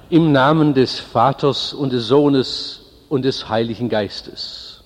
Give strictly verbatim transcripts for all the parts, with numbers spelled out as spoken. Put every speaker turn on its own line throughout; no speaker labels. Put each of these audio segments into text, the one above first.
Im Namen des Vaters und des Sohnes und des Heiligen Geistes.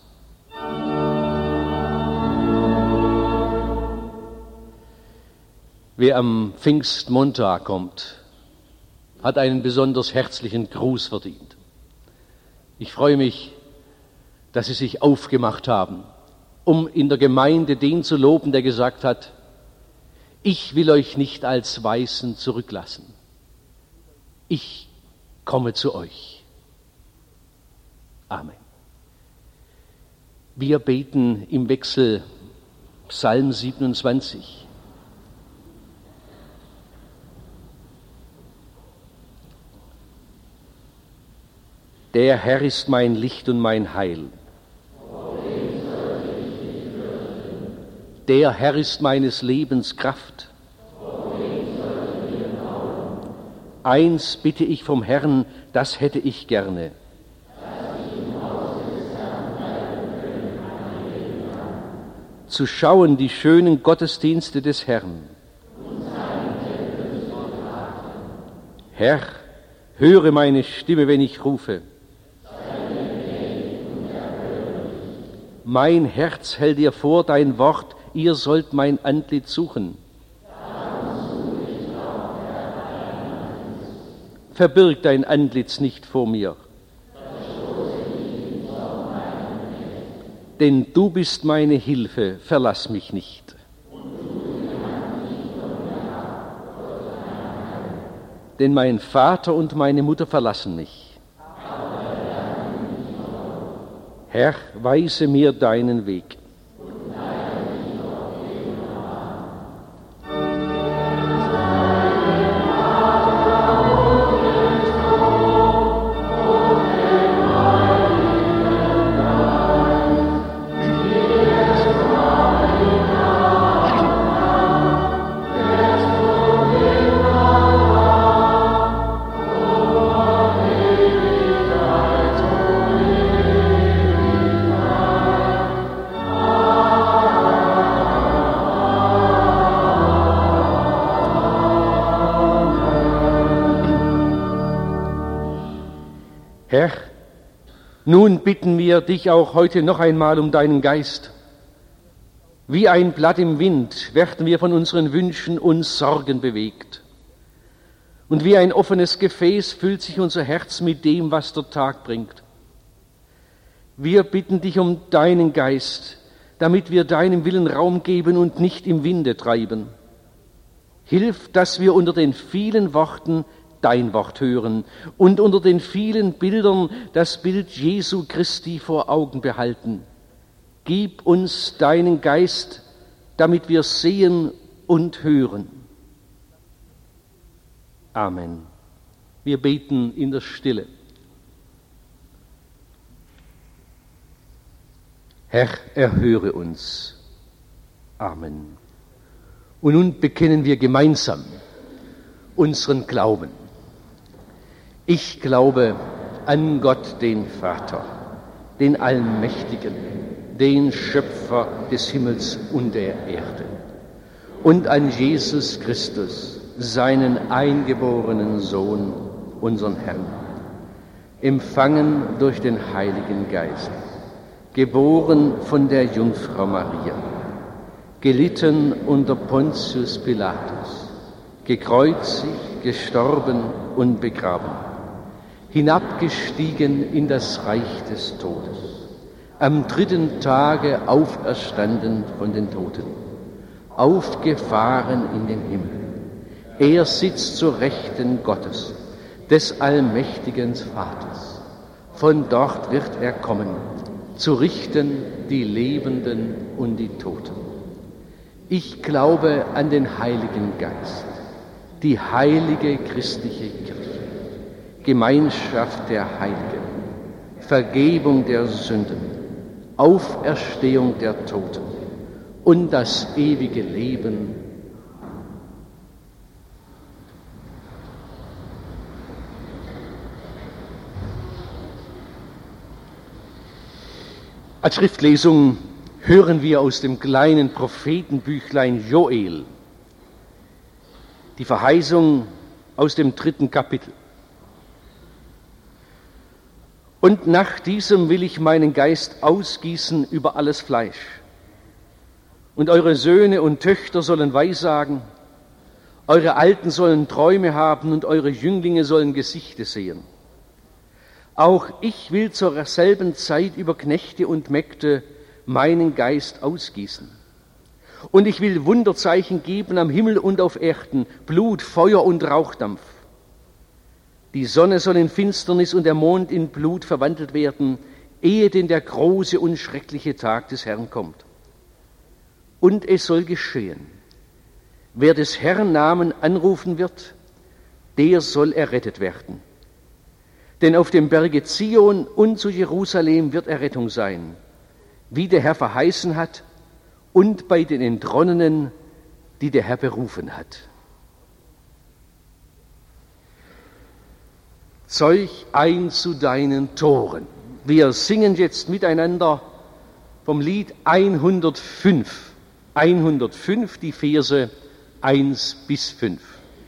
Wer am Pfingstmontag kommt, hat einen besonders herzlichen Gruß verdient. Ich freue mich, dass Sie sich aufgemacht haben, um in der Gemeinde den zu loben, der gesagt hat: Ich will euch nicht als Weisen zurücklassen. Ich komme zu euch. Amen. Wir beten im Wechsel Psalm siebenundzwanzig. Der Herr ist mein Licht und mein Heil. Der Herr ist meines Lebens Kraft. Eins bitte ich vom Herrn, das hätte ich gerne. Zu schauen die schönen Gottesdienste des Herrn. Herr, höre meine Stimme, wenn ich rufe. Mein Herz hält dir vor dein Wort, ihr sollt mein Antlitz suchen. Verbirg dein Antlitz nicht vor mir. Denn du bist meine Hilfe, verlass mich nicht. Denn mein Vater und meine Mutter verlassen mich. Herr, weise mir deinen Weg. Herr, nun bitten wir dich auch heute noch einmal um deinen Geist. Wie ein Blatt im Wind werden wir von unseren Wünschen und Sorgen bewegt. Und wie ein offenes Gefäß füllt sich unser Herz mit dem, was der Tag bringt. Wir bitten dich um deinen Geist, damit wir deinem Willen Raum geben und nicht im Winde treiben. Hilf, dass wir unter den vielen Worten dein Wort hören und unter den vielen Bildern das Bild Jesu Christi vor Augen behalten. Gib uns deinen Geist, damit wir sehen und hören. Amen. Wir beten in der Stille. Herr, erhöre uns. Amen. Und nun bekennen wir gemeinsam unseren Glauben. Ich glaube an Gott, den Vater, den Allmächtigen, den Schöpfer des Himmels und der Erde, und an Jesus Christus, seinen eingeborenen Sohn, unseren Herrn, empfangen durch den Heiligen Geist, geboren von der Jungfrau Maria, gelitten unter Pontius Pilatus, gekreuzigt, gestorben und begraben, hinabgestiegen in das Reich des Todes, am dritten Tage auferstanden von den Toten, aufgefahren in den Himmel. Er sitzt zur Rechten Gottes, des allmächtigen Vaters. Von dort wird er kommen, zu richten die Lebenden und die Toten. Ich glaube an den Heiligen Geist, die heilige christliche Kirche, Gemeinschaft der Heiligen, Vergebung der Sünden, Auferstehung der Toten und das ewige Leben. Als Schriftlesung hören wir aus dem kleinen Prophetenbüchlein Joel die Verheißung aus dem dritten Kapitel. Und nach diesem will ich meinen Geist ausgießen über alles Fleisch. Und eure Söhne und Töchter sollen Weissagen, eure Alten sollen Träume haben und eure Jünglinge sollen Gesichte sehen. Auch ich will zur selben Zeit über Knechte und Mägde meinen Geist ausgießen. Und ich will Wunderzeichen geben am Himmel und auf Erden, Blut, Feuer und Rauchdampf. Die Sonne soll in Finsternis und der Mond in Blut verwandelt werden, ehe denn der große und schreckliche Tag des Herrn kommt. Und es soll geschehen, wer des Herrn Namen anrufen wird, der soll errettet werden. Denn auf dem Berge Zion und zu Jerusalem wird Errettung sein, wie der Herr verheißen hat, und bei den Entronnenen, die der Herr berufen hat. Zeug ein zu deinen Toren. Wir singen jetzt miteinander vom Lied hundertfünf. hundertfünf, die Verse eins bis fünf.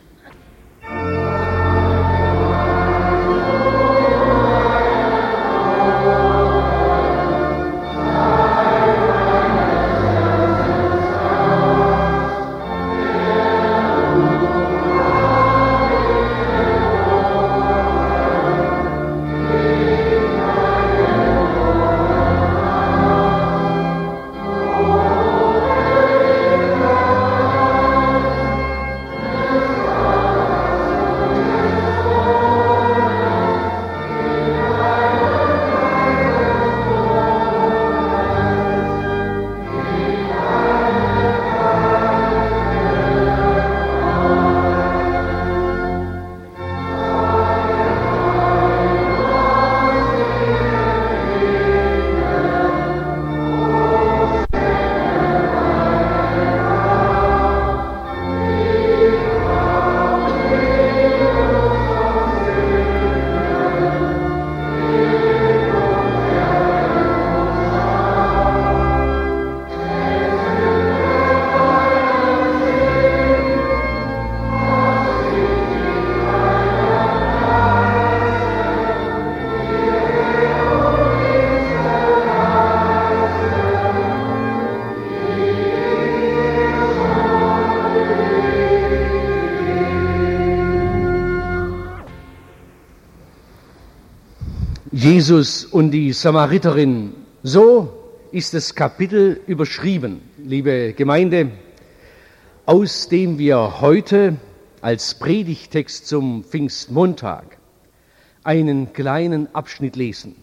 Jesus und die Samariterin, so ist das Kapitel überschrieben, liebe Gemeinde, aus dem wir heute als Predigtext zum Pfingstmontag einen kleinen Abschnitt lesen.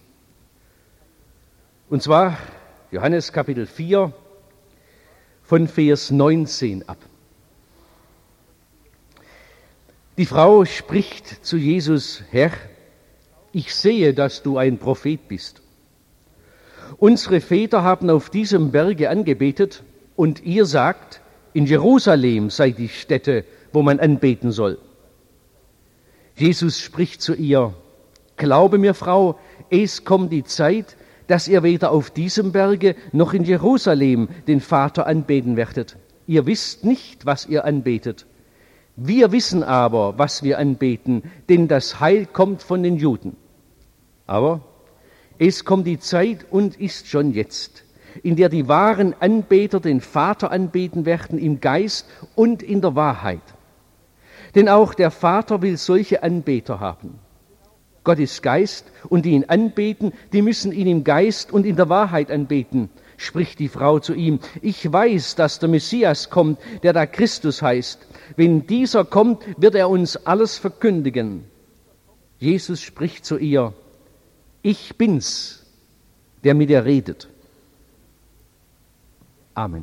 Und zwar Johannes Kapitel vier von Vers neunzehn ab. Die Frau spricht zu Jesus: Herr, ich sehe, dass du ein Prophet bist. Unsere Väter haben auf diesem Berge angebetet, und ihr sagt, in Jerusalem sei die Stätte, wo man anbeten soll. Jesus spricht zu ihr: Glaube mir, Frau, es kommt die Zeit, dass ihr weder auf diesem Berge noch in Jerusalem den Vater anbeten werdet. Ihr wisst nicht, was ihr anbetet. Wir wissen aber, was wir anbeten, denn das Heil kommt von den Juden. Aber es kommt die Zeit und ist schon jetzt, in der die wahren Anbeter den Vater anbeten werden im Geist und in der Wahrheit. Denn auch der Vater will solche Anbeter haben. Gott ist Geist, und die ihn anbeten, die müssen ihn im Geist und in der Wahrheit anbeten, spricht die Frau zu ihm. Ich weiß, dass der Messias kommt, der da Christus heißt. Wenn dieser kommt, wird er uns alles verkündigen. Jesus spricht zu ihr: Ich bin's, der mit dir redet. Amen.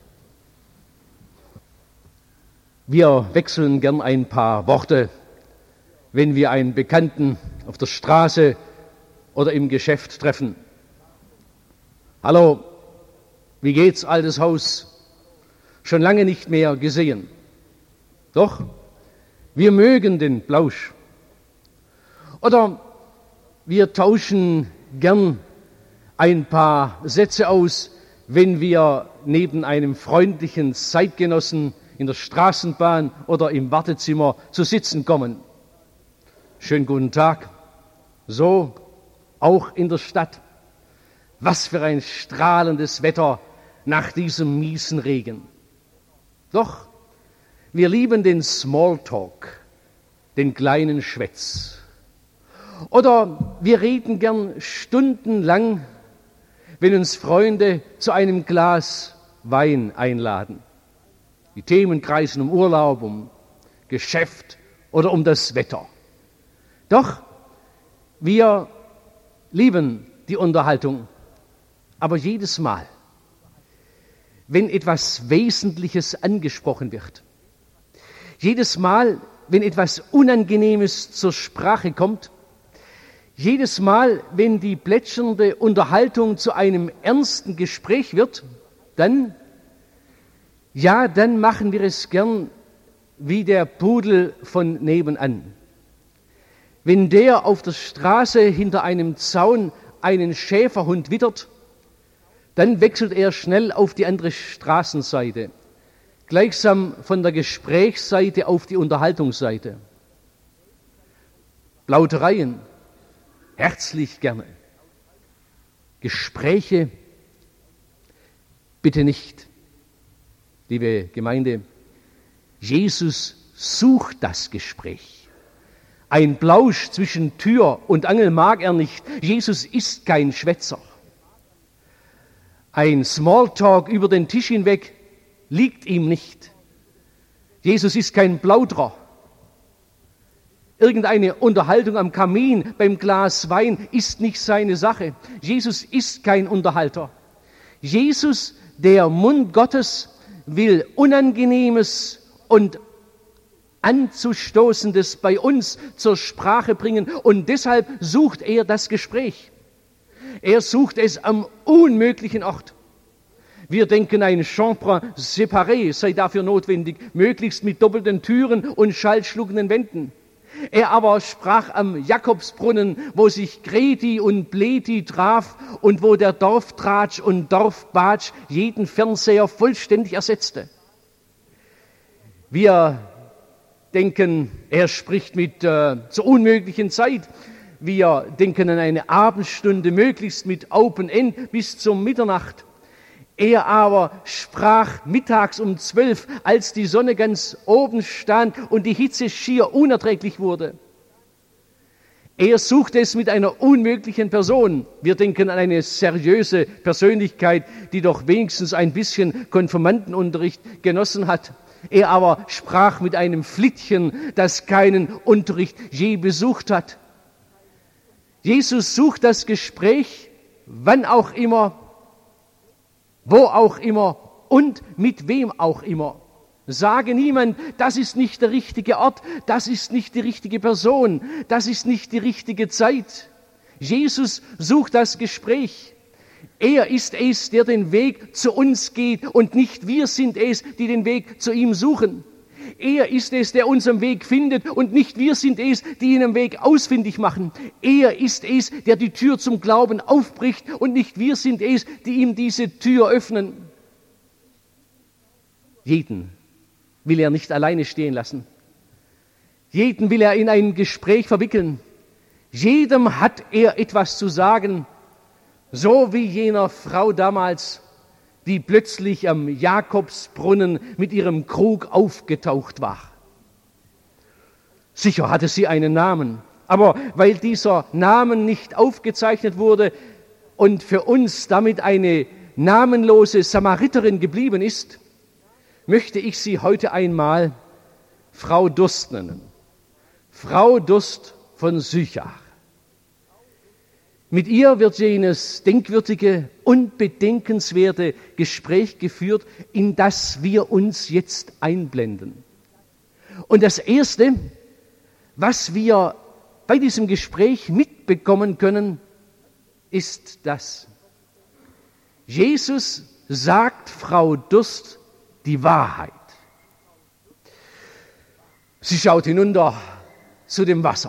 Wir wechseln gern ein paar Worte, wenn wir einen Bekannten auf der Straße oder im Geschäft treffen. Hallo, wie geht's, altes Haus? Schon lange nicht mehr gesehen. Doch, wir mögen den Plausch. Oder wir tauschen gern ein paar Sätze aus, wenn wir neben einem freundlichen Zeitgenossen in der Straßenbahn oder im Wartezimmer zu sitzen kommen. Schönen guten Tag. So, auch in der Stadt. Was für ein strahlendes Wetter nach diesem miesen Regen. Doch wir lieben den Smalltalk, den kleinen Schwätz. Oder wir reden gern stundenlang, wenn uns Freunde zu einem Glas Wein einladen. Die Themen kreisen um Urlaub, um Geschäft oder um das Wetter. Doch wir lieben die Unterhaltung, aber jedes Mal, wenn etwas Wesentliches angesprochen wird, jedes Mal, wenn etwas Unangenehmes zur Sprache kommt, jedes Mal, wenn die plätschernde Unterhaltung zu einem ernsten Gespräch wird, dann, ja, dann machen wir es gern wie der Pudel von nebenan. Wenn der auf der Straße hinter einem Zaun einen Schäferhund wittert, dann wechselt er schnell auf die andere Straßenseite, gleichsam von der Gesprächsseite auf die Unterhaltungsseite. Plaudereien, herzlich gerne. Gespräche, bitte nicht. Liebe Gemeinde, Jesus sucht das Gespräch. Ein Plausch zwischen Tür und Angel mag er nicht. Jesus ist kein Schwätzer. Ein Smalltalk über den Tisch hinweg liegt ihm nicht. Jesus ist kein Plauderer. Irgendeine Unterhaltung am Kamin beim Glas Wein ist nicht seine Sache. Jesus ist kein Unterhalter. Jesus, der Mund Gottes, will Unangenehmes und Anzustoßendes bei uns zur Sprache bringen und deshalb sucht er das Gespräch. Er sucht es am unmöglichen Ort. Wir denken, ein Chambre séparé sei dafür notwendig, möglichst mit doppelten Türen und schallschluckenden Wänden. Er aber sprach am Jakobsbrunnen, wo sich Greti und Pleti traf und wo der Dorftratsch und Dorfbatsch jeden Fernseher vollständig ersetzte. Wir denken, er spricht mit äh, zur unmöglichen Zeit. Wir denken an eine Abendstunde, möglichst mit Open End bis zur Mitternacht. Er aber sprach mittags um zwölf, als die Sonne ganz oben stand und die Hitze schier unerträglich wurde. Er suchte es mit einer unmöglichen Person. Wir denken an eine seriöse Persönlichkeit, die doch wenigstens ein bisschen Konfirmandenunterricht genossen hat. Er aber sprach mit einem Flittchen, das keinen Unterricht je besucht hat. Jesus sucht das Gespräch, wann auch immer, wo auch immer und mit wem auch immer. Sage niemand, das ist nicht der richtige Ort, das ist nicht die richtige Person, das ist nicht die richtige Zeit. Jesus sucht das Gespräch. Er ist es, der den Weg zu uns geht und nicht wir sind es, die den Weg zu ihm suchen. Er ist es, der unseren Weg findet und nicht wir sind es, die ihn am Weg ausfindig machen. Er ist es, der die Tür zum Glauben aufbricht und nicht wir sind es, die ihm diese Tür öffnen. Jeden will er nicht alleine stehen lassen. Jeden will er in ein Gespräch verwickeln. Jedem hat er etwas zu sagen, so wie jener Frau damals, die plötzlich am Jakobsbrunnen mit ihrem Krug aufgetaucht war. Sicher hatte sie einen Namen, aber weil dieser Namen nicht aufgezeichnet wurde und für uns damit eine namenlose Samariterin geblieben ist, möchte ich sie heute einmal Frau Durst nennen. Frau Durst von Sychar. Mit ihr wird jenes denkwürdige und bedenkenswerte Gespräch geführt, in das wir uns jetzt einblenden. Und das Erste, was wir bei diesem Gespräch mitbekommen können, ist das: Jesus sagt Frau Durst die Wahrheit. Sie schaut hinunter zu dem Wasser.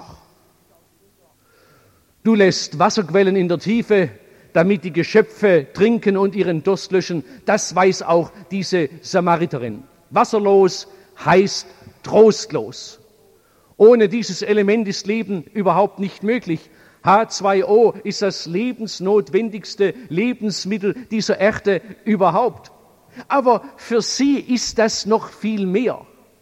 Du lässt Wasserquellen in der Tiefe, damit die Geschöpfe trinken und ihren Durst löschen. Das weiß auch diese Samariterin. Wasserlos heißt trostlos. Ohne dieses Element ist Leben überhaupt nicht möglich, H zwei O ist das lebensnotwendigste Lebensmittel dieser Erde überhaupt. Aber für sie ist das noch viel mehr.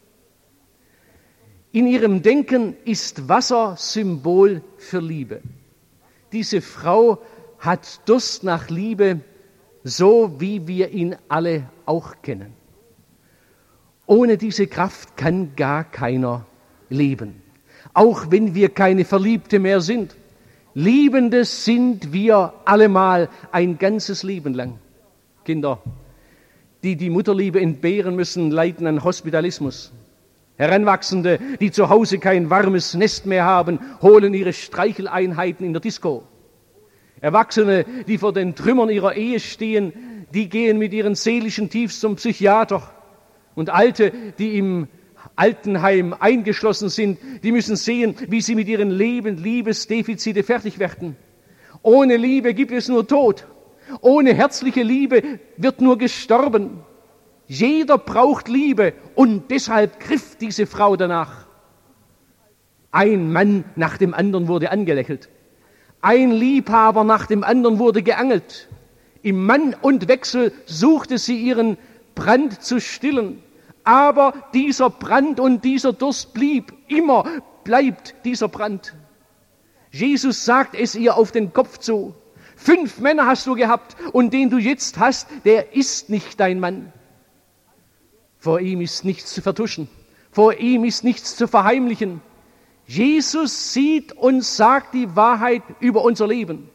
In ihrem Denken ist Wasser Symbol für Liebe. Diese Frau hat Durst nach Liebe, so wie wir ihn alle auch kennen. Ohne diese Kraft kann gar keiner leben. Auch wenn wir keine Verliebte mehr sind. Liebende sind wir allemal ein ganzes Leben lang. Kinder, die die Mutterliebe entbehren müssen, leiden an Hospitalismus. Heranwachsende, die zu Hause kein warmes Nest mehr haben, holen ihre Streicheleinheiten in der Disco. Erwachsene, die vor den Trümmern ihrer Ehe stehen, die gehen mit ihren seelischen Tiefs zum Psychiater. Und Alte, die im Altenheim eingeschlossen sind, die müssen sehen, wie sie mit ihren Leben, Liebesdefizite fertig werden. Ohne Liebe gibt es nur Tod. Ohne herzliche Liebe wird nur gestorben. Jeder braucht Liebe und deshalb griff diese Frau danach. Ein Mann nach dem anderen wurde angelächelt. Ein Liebhaber nach dem anderen wurde geangelt. Im Mann und Wechsel suchte sie ihren Brand zu stillen. Aber dieser Brand und dieser Durst blieb. Immer bleibt dieser Brand. Jesus sagt es ihr auf den Kopf zu. Fünf Männer hast du gehabt und den du jetzt hast, der ist nicht dein Mann. Vor ihm ist nichts zu vertuschen. Vor ihm ist nichts zu verheimlichen. Jesus sieht und sagt die Wahrheit über unser Leben.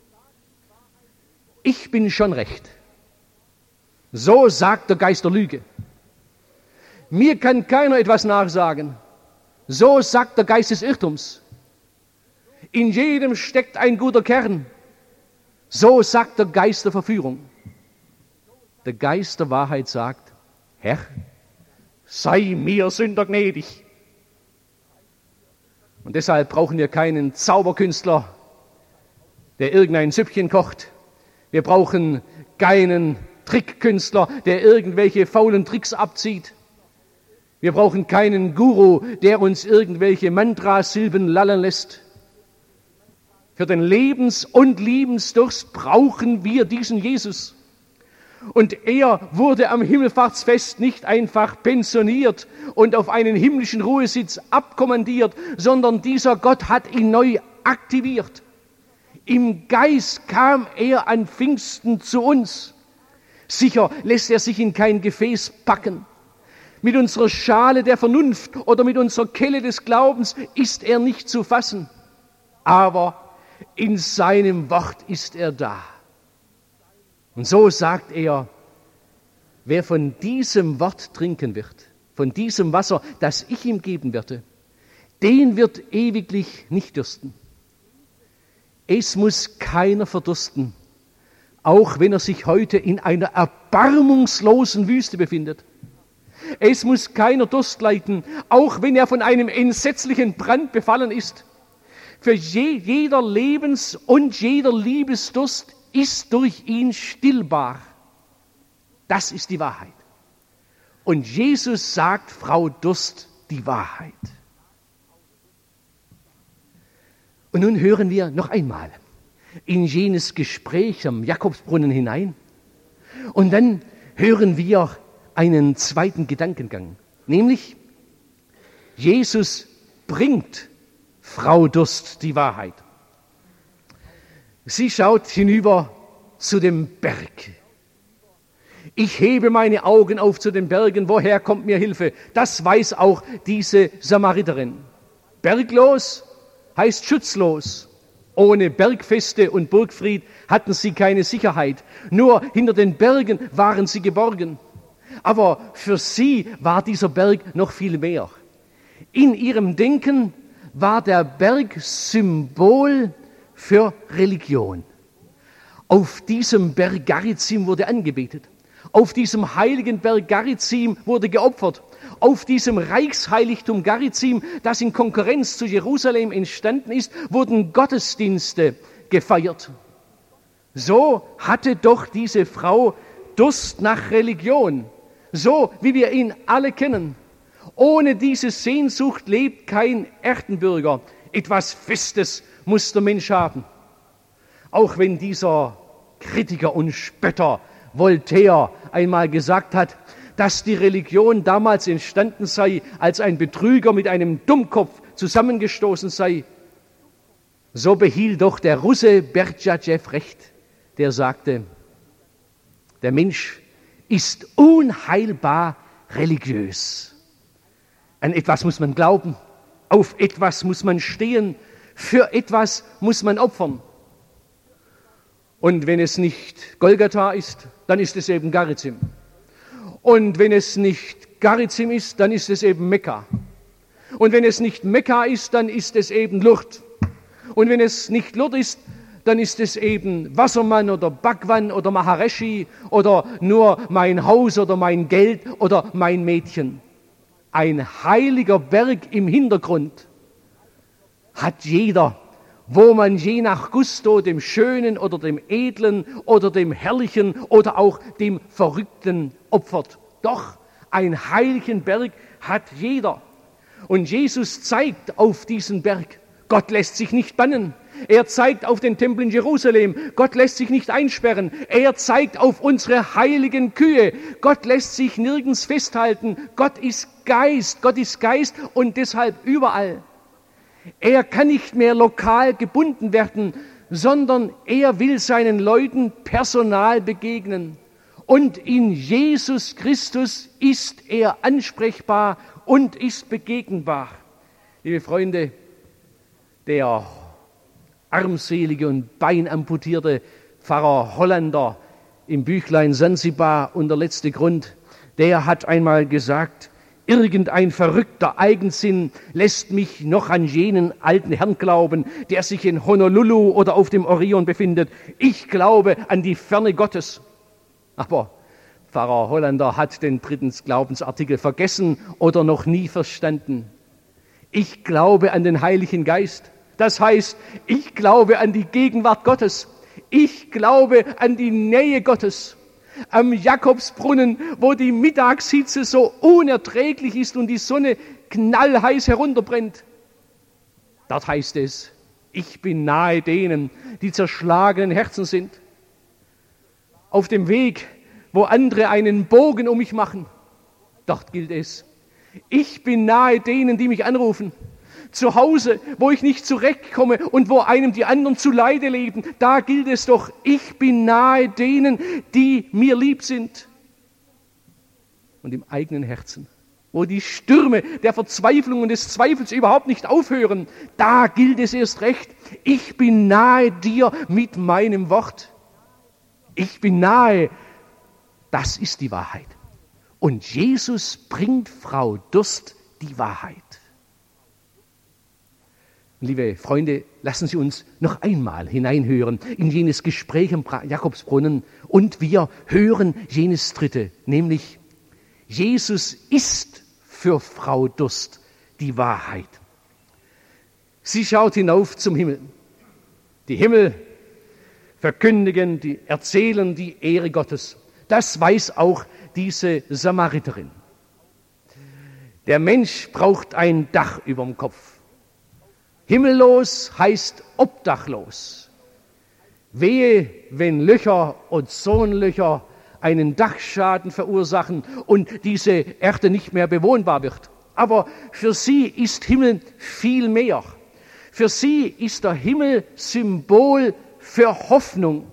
Ich bin schon recht. So sagt der Geist der Lüge. Mir kann keiner etwas nachsagen. So sagt der Geist des Irrtums. In jedem steckt ein guter Kern. So sagt der Geist der Verführung. Der Geist der Wahrheit sagt, Herr, sei mir Sünder gnädig. Und deshalb brauchen wir keinen Zauberkünstler, der irgendein Süppchen kocht. Wir brauchen keinen Trickkünstler, der irgendwelche faulen Tricks abzieht. Wir brauchen keinen Guru, der uns irgendwelche Mantrasilben lallen lässt. Für den Lebens- und Liebensdurst brauchen wir diesen Jesus. Und er wurde am Himmelfahrtsfest nicht einfach pensioniert und auf einen himmlischen Ruhesitz abkommandiert, sondern dieser Gott hat ihn neu aktiviert. Im Geist kam er an Pfingsten zu uns. Sicher lässt er sich in kein Gefäß packen. Mit unserer Schale der Vernunft oder mit unserer Kelle des Glaubens ist er nicht zu fassen. Aber in seinem Wort ist er da. Und so sagt er, wer von diesem Wort trinken wird, von diesem Wasser, das ich ihm geben werde, den wird ewiglich nicht dürsten. Es muss keiner verdursten, auch wenn er sich heute in einer erbarmungslosen Wüste befindet. Es muss keiner Durst leiden, auch wenn er von einem entsetzlichen Brand befallen ist. Für je, jeder Lebens- und jeder Liebesdurst ist durch ihn stillbar. Das ist die Wahrheit. Und Jesus sagt Frau Durst die Wahrheit. Und nun hören wir noch einmal in jenes Gespräch am Jakobsbrunnen hinein. Und dann hören wir einen zweiten Gedankengang, nämlich Jesus bringt Frau Durst die Wahrheit. Sie schaut hinüber zu dem Berg. Ich hebe meine Augen auf zu den Bergen, woher kommt mir Hilfe? Das weiß auch diese Samariterin. Berglos heißt schutzlos. Ohne Bergfeste und Burgfried hatten sie keine Sicherheit. Nur hinter den Bergen waren sie geborgen. Aber für sie war dieser Berg noch viel mehr. In ihrem Denken war der Berg Symbol für Religion. Auf diesem Berg Garizim wurde angebetet. Auf diesem heiligen Berg Garizim wurde geopfert. Auf diesem Reichsheiligtum Garizim, das in Konkurrenz zu Jerusalem entstanden ist, wurden Gottesdienste gefeiert. So hatte doch diese Frau Durst nach Religion, so wie wir ihn alle kennen. Ohne diese Sehnsucht lebt kein Erdenbürger. Etwas Festes muss der Mensch haben. Auch wenn dieser Kritiker und Spötter Voltaire einmal gesagt hat, dass die Religion damals entstanden sei, als ein Betrüger mit einem Dummkopf zusammengestoßen sei, so behielt doch der Russe Berdjajew recht, der sagte, der Mensch ist unheilbar religiös. An etwas muss man glauben, auf etwas muss man stehen, für etwas muss man opfern. Und wenn es nicht Golgatha ist, dann ist es eben Garizim. Und wenn es nicht Garizim ist, dann ist es eben Mekka. Und wenn es nicht Mekka ist, dann ist es eben Lourdes. Und wenn es nicht Lourdes ist, dann ist es eben Wassermann oder Bhagwan oder Maharishi oder nur mein Haus oder mein Geld oder mein Mädchen. Ein heiliger Berg im Hintergrund hat jeder, wo man je nach Gusto dem Schönen oder dem Edlen oder dem Herrlichen oder auch dem Verrückten opfert. Doch, einen heiligen Berg hat jeder. Und Jesus zeigt auf diesen Berg. Gott lässt sich nicht bannen. Er zeigt auf den Tempel in Jerusalem. Gott lässt sich nicht einsperren. Er zeigt auf unsere heiligen Kühe. Gott lässt sich nirgends festhalten. Gott ist Geist. Gott ist Geist und deshalb überall. Er kann nicht mehr lokal gebunden werden, sondern er will seinen Leuten personal begegnen. Und in Jesus Christus ist er ansprechbar und ist begegnbar. Liebe Freunde, der armselige und beinamputierte Pfarrer Hollander im Büchlein Sansibar und der letzte Grund, der hat einmal gesagt, irgendein verrückter Eigensinn lässt mich noch an jenen alten Herrn glauben, der sich in Honolulu oder auf dem Orion befindet. Ich glaube an die Ferne Gottes. Aber Pfarrer Hollander hat den dritten Glaubensartikel vergessen oder noch nie verstanden. Ich glaube an den Heiligen Geist. Das heißt, ich glaube an die Gegenwart Gottes. Ich glaube an die Nähe Gottes. Am Jakobsbrunnen, wo die Mittagshitze so unerträglich ist und die Sonne knallheiß herunterbrennt. Dort heißt es, ich bin nahe denen, die zerschlagenen Herzen sind. Auf dem Weg, wo andere einen Bogen um mich machen, dort gilt es, ich bin nahe denen, die mich anrufen. Zu Hause, wo ich nicht zurechtkomme und wo einem die anderen zu Leide leben, da gilt es doch, ich bin nahe denen, die mir lieb sind. Und im eigenen Herzen, wo die Stürme der Verzweiflung und des Zweifels überhaupt nicht aufhören, da gilt es erst recht, ich bin nahe dir mit meinem Wort. Ich bin nahe, das ist die Wahrheit. Und Jesus bringt Frau Durst die Wahrheit. Liebe Freunde, lassen Sie uns noch einmal hineinhören in jenes Gespräch am Jakobsbrunnen und wir hören jenes dritte, nämlich Jesus ist für Frau Durst die Wahrheit. Sie schaut hinauf zum Himmel. Die Himmel verkündigen, die erzählen die Ehre Gottes. Das weiß auch diese Samariterin. Der Mensch braucht ein Dach über dem Kopf. Himmellos heißt obdachlos. Wehe, wenn Löcher und Sohnlöcher einen Dachschaden verursachen und diese Erde nicht mehr bewohnbar wird. Aber für sie ist Himmel viel mehr. Für sie ist der Himmel Symbol für Hoffnung.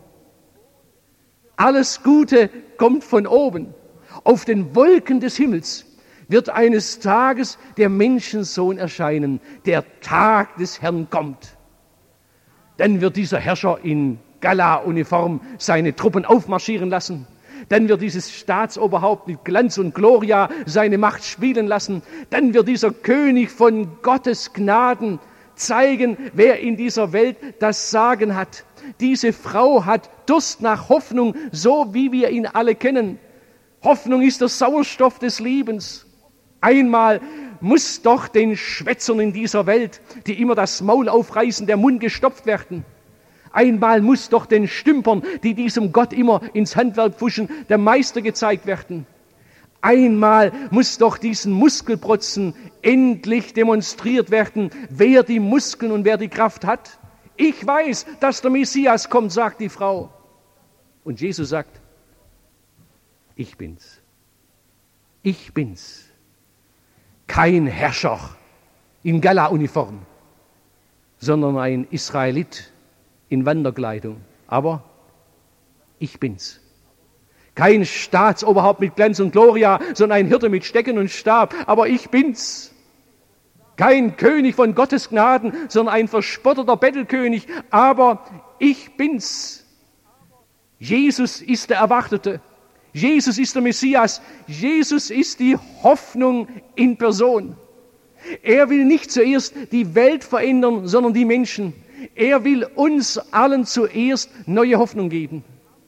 Alles Gute kommt von oben. Auf den Wolken des Himmels wird eines Tages der Menschensohn erscheinen. Der Tag des Herrn kommt. Dann wird dieser Herrscher in Gala-Uniform seine Truppen aufmarschieren lassen. Dann wird dieses Staatsoberhaupt mit Glanz und Gloria seine Macht spielen lassen. Dann wird dieser König von Gottes Gnaden zeigen, wer in dieser Welt das Sagen hat. Diese Frau hat Durst nach Hoffnung, so wie wir ihn alle kennen. Hoffnung ist der Sauerstoff des Lebens. Einmal muss doch den Schwätzern in dieser Welt, die immer das Maul aufreißen, der Mund gestopft werden. Einmal muss doch den Stümpern, die diesem Gott immer ins Handwerk pfuschen, der Meister gezeigt werden. Einmal muss doch diesen Muskelprotzen endlich demonstriert werden, wer die Muskeln und wer die Kraft hat. Ich weiß, dass der Messias kommt, sagt die Frau. Und Jesus sagt, ich bin's. Ich bin's. Kein Herrscher in Gala-Uniform, sondern ein Israelit in Wanderkleidung. Aber ich bin's. Kein Staatsoberhaupt mit Glanz und Gloria, sondern ein Hirte mit Stecken und Stab. Aber ich bin's. Kein König von Gottes Gnaden, sondern ein verspotteter Bettelkönig. Aber ich bin's. Jesus ist der Erwartete. Jesus ist der Messias. Jesus ist die Hoffnung in Person. Er will nicht zuerst die Welt verändern, sondern die Menschen. Er will uns allen zuerst neue Hoffnung geben.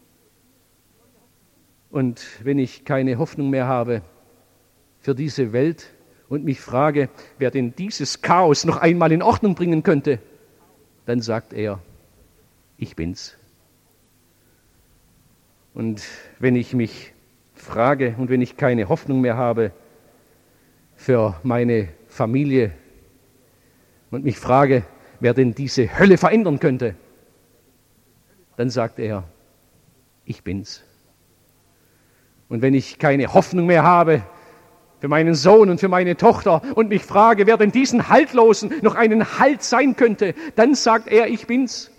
Und wenn ich keine Hoffnung mehr habe für diese Welt und mich frage, wer denn dieses Chaos noch einmal in Ordnung bringen könnte, dann sagt er, ich bin's. Und wenn ich mich frage und wenn ich keine Hoffnung mehr habe für meine Familie und mich frage, wer denn diese Hölle verändern könnte, dann sagt er, ich bin's. Und wenn ich keine Hoffnung mehr habe für meinen Sohn und für meine Tochter und mich frage, wer denn diesen Haltlosen noch einen Halt sein könnte, dann sagt er, ich bin's.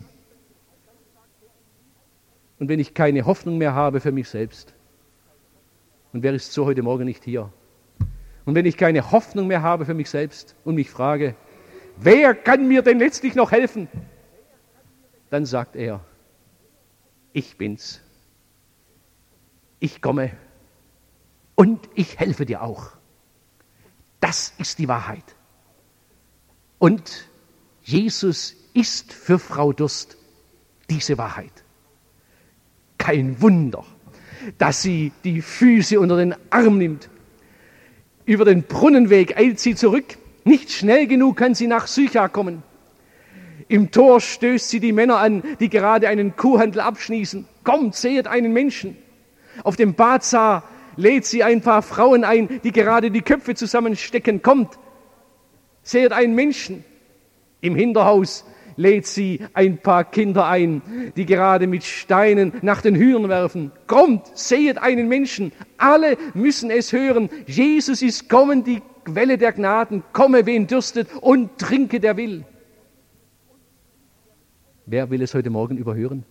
Und wenn ich keine Hoffnung mehr habe für mich selbst, und wer ist so heute Morgen nicht hier? Und wenn ich keine Hoffnung mehr habe für mich selbst und mich frage, wer kann mir denn letztlich noch helfen? Dann sagt er, ich bin's. Ich komme und ich helfe dir auch. Das ist die Wahrheit. Und Jesus ist für Frau Durst diese Wahrheit. Kein Wunder, dass sie die Füße unter den Arm nimmt. Über den Brunnenweg eilt sie zurück. Nicht schnell genug kann sie nach Sychar kommen. Im Tor stößt sie die Männer an, die gerade einen Kuhhandel abschließen. Kommt, sehet einen Menschen. Auf dem Bazar lädt sie ein paar Frauen ein, die gerade die Köpfe zusammenstecken. Kommt, seht einen Menschen. Im Hinterhaus lädt sie ein paar Kinder ein, die gerade mit Steinen nach den Hühnern werfen. Kommt, seht einen Menschen. Alle müssen es hören. Jesus ist kommen, die Quelle der Gnaden. Komme, wen dürstet, und trinke, der will. Wer will es heute Morgen überhören?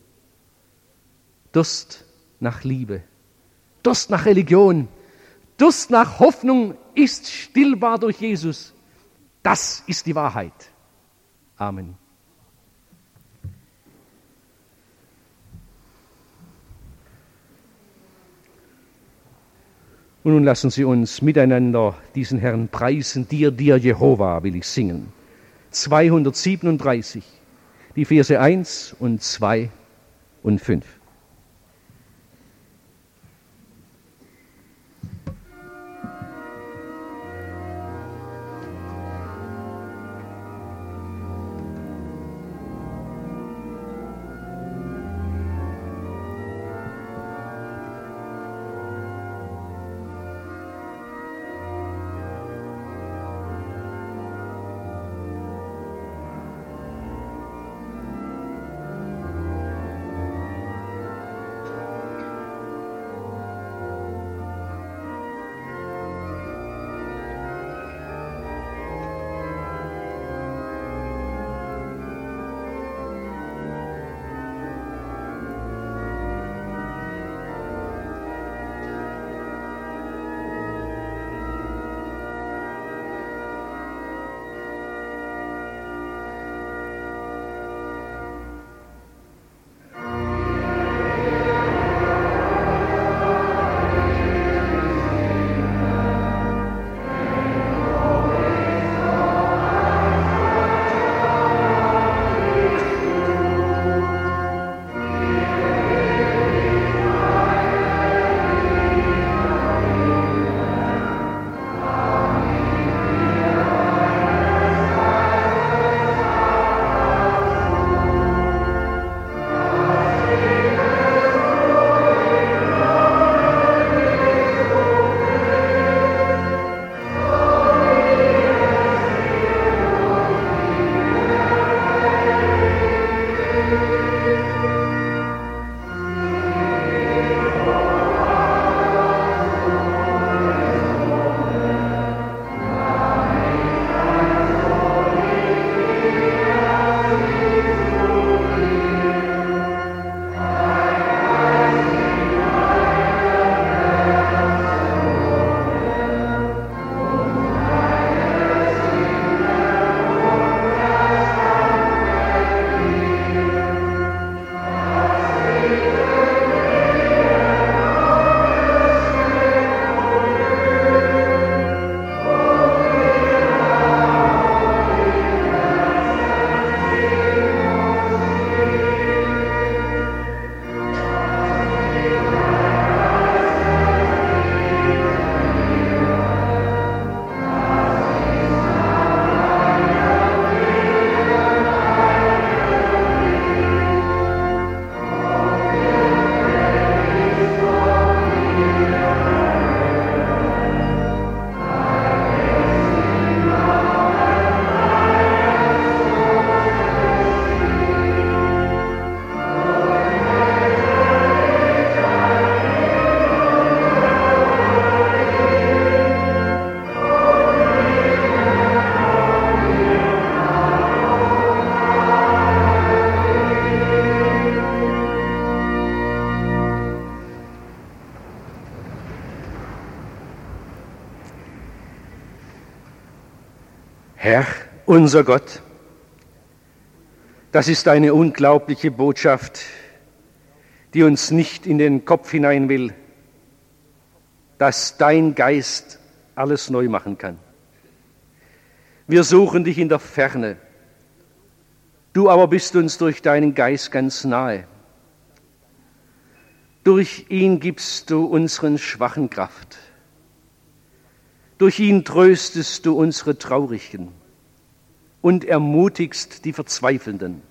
Durst nach Liebe. Durst nach Religion, Durst nach Hoffnung ist stillbar durch Jesus. Das ist die Wahrheit. Amen. Und nun lassen Sie uns miteinander diesen Herrn preisen. Dir, dir, Jehova, will ich singen. zweihundertsiebenunddreißig, die Verse eins und zwei und fünf. Herr, unser Gott, das ist eine unglaubliche Botschaft, die uns nicht in den Kopf hinein will, dass dein Geist alles neu machen kann. Wir suchen dich in der Ferne, du aber bist uns durch deinen Geist ganz nahe. Durch ihn gibst du unseren Schwachen Kraft. Durch ihn tröstest du unsere Traurigen und ermutigst die Verzweifelnden.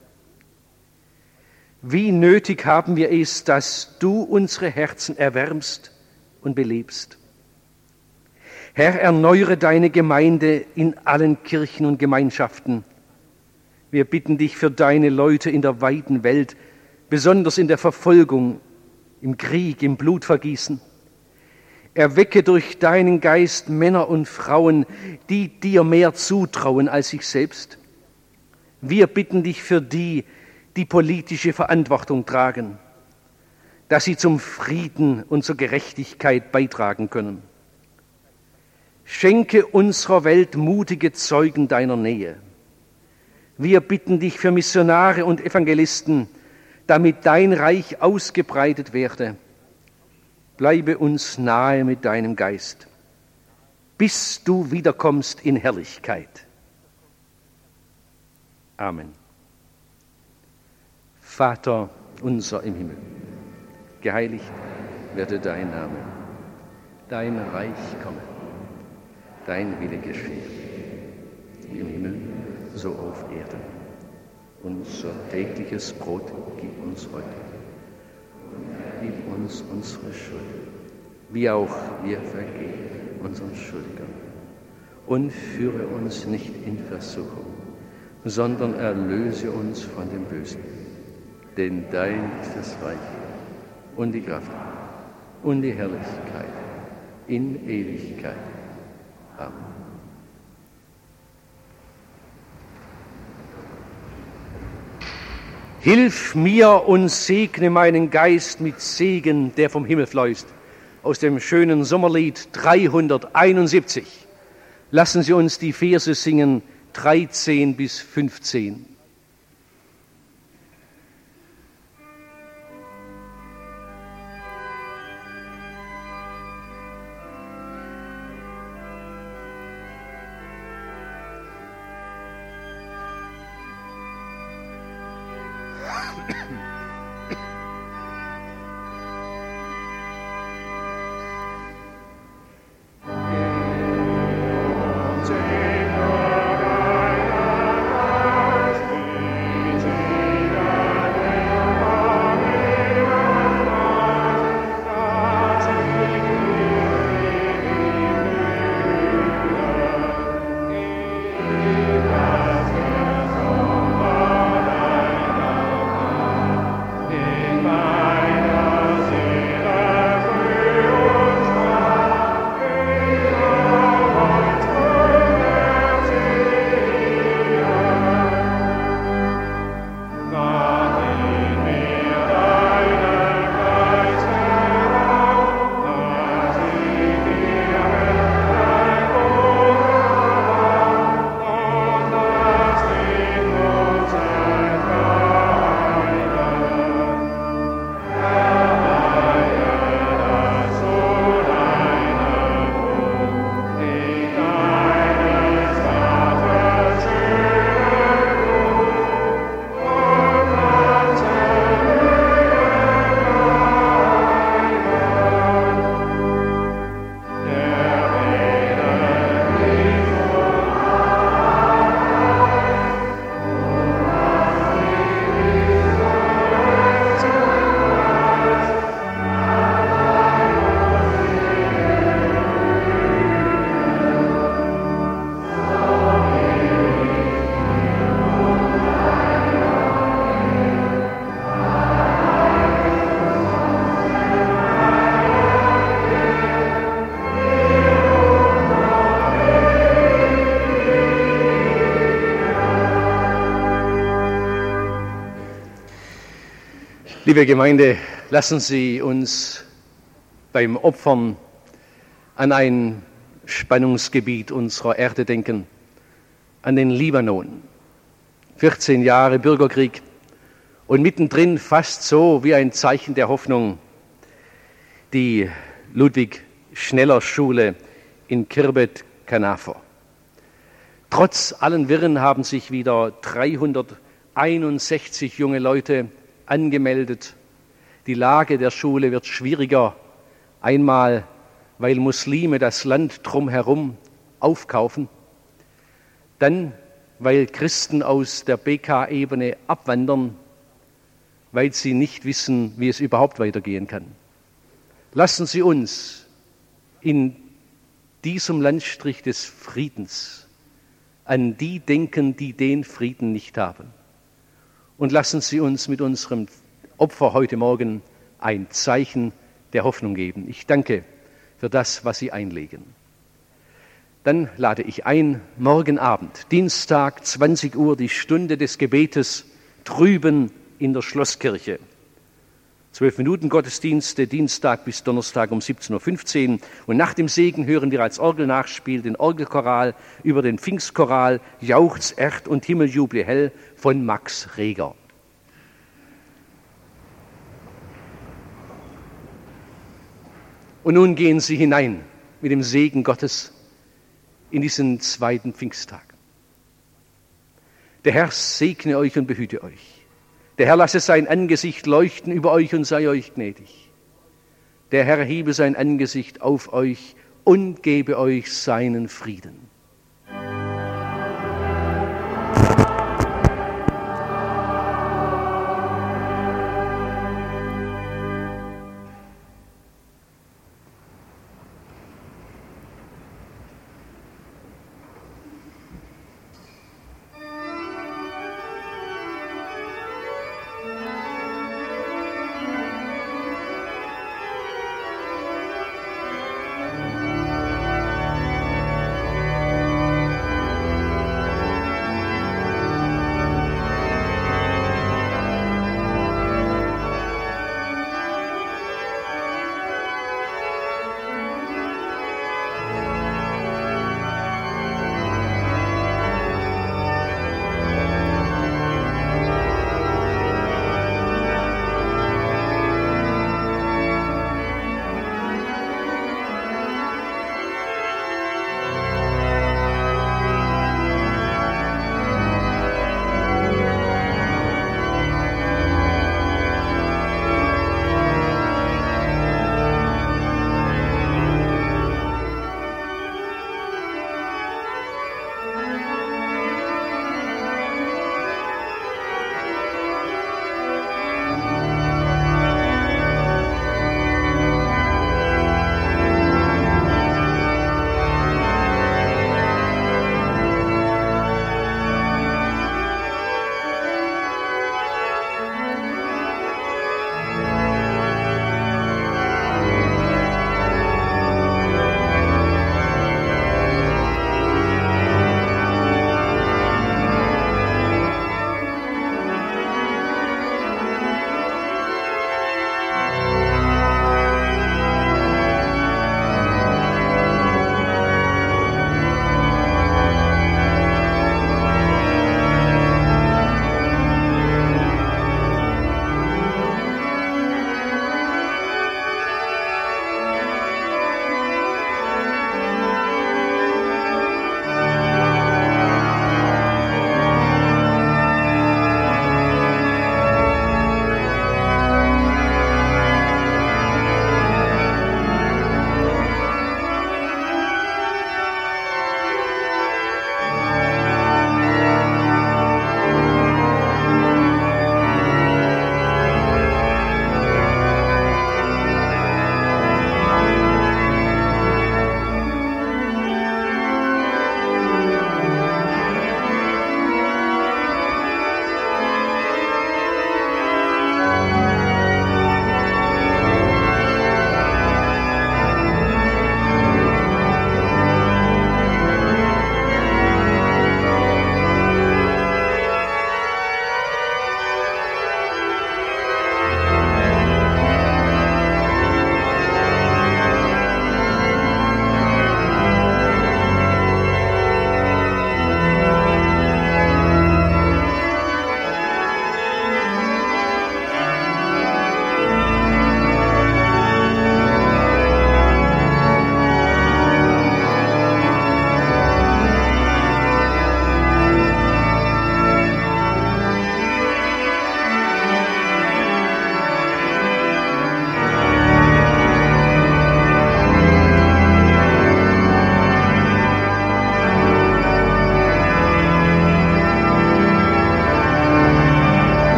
Wie nötig haben wir es, dass du unsere Herzen erwärmst und belebst. Herr, erneuere deine Gemeinde in allen Kirchen und Gemeinschaften. Wir bitten dich für deine Leute in der weiten Welt, besonders in der Verfolgung, im Krieg, im Blutvergießen. Erwecke durch deinen Geist Männer und Frauen, die dir mehr zutrauen als sich selbst. Wir bitten dich für die, die politische Verantwortung tragen, dass sie zum Frieden und zur Gerechtigkeit beitragen können. Schenke unserer Welt mutige Zeugen deiner Nähe. Wir bitten dich für Missionare und Evangelisten, damit dein Reich ausgebreitet werde. Bleibe uns nahe mit deinem Geist, bis du wiederkommst in Herrlichkeit. Amen. Vater unser im Himmel, geheiligt werde dein Name, dein Reich komme, dein Wille geschehe, wie im Himmel, so auf Erden. Unser tägliches Brot gib uns heute. Gib uns unsere Schuld, wie auch wir vergeben unseren Schuldigern. Und führe uns nicht in Versuchung, sondern erlöse uns von dem Bösen. Denn dein ist das Reich und die Kraft und die Herrlichkeit in Ewigkeit. Amen. Hilf mir und segne meinen Geist mit Segen, der vom Himmel fließt. Aus dem schönen Sommerlied dreihunderteinundsiebzig. Lassen Sie uns die Verse singen, dreizehn bis fünfzehn. Liebe Gemeinde, lassen Sie uns beim Opfern an ein Spannungsgebiet unserer Erde denken, an den Libanon. vierzehn Jahre Bürgerkrieg und mittendrin fast so wie ein Zeichen der Hoffnung die Ludwig-Schneller-Schule in Khirbet Kanafor. Trotz allen Wirren haben sich wieder dreihunderteinundsechzig junge Leute angemeldet. Die Lage der Schule wird schwieriger, einmal weil Muslime das Land drumherum aufkaufen, dann weil Christen aus der B K-Ebene abwandern, weil sie nicht wissen, wie es überhaupt weitergehen kann. Lassen Sie uns in diesem Landstrich des Friedens an die denken, die den Frieden nicht haben. Und lassen Sie uns mit unserem Opfer heute Morgen ein Zeichen der Hoffnung geben. Ich danke für das, was Sie einlegen. Dann lade ich ein, morgen Abend, Dienstag, zwanzig Uhr, die Stunde des Gebetes drüben in der Schlosskirche. Zwölf Minuten Gottesdienste, Dienstag bis Donnerstag um siebzehn Uhr fünfzehn. Und nach dem Segen hören wir als Orgelnachspiel den Orgelchoral über den Pfingstchoral Jauchz, Erd und Himmel juble hell von Max Reger. Und nun gehen Sie hinein mit dem Segen Gottes in diesen zweiten Pfingsttag. Der Herr segne euch und behüte euch. Der Herr lasse sein Angesicht leuchten über euch und sei euch gnädig. Der Herr hebe sein Angesicht auf euch und gebe euch seinen Frieden.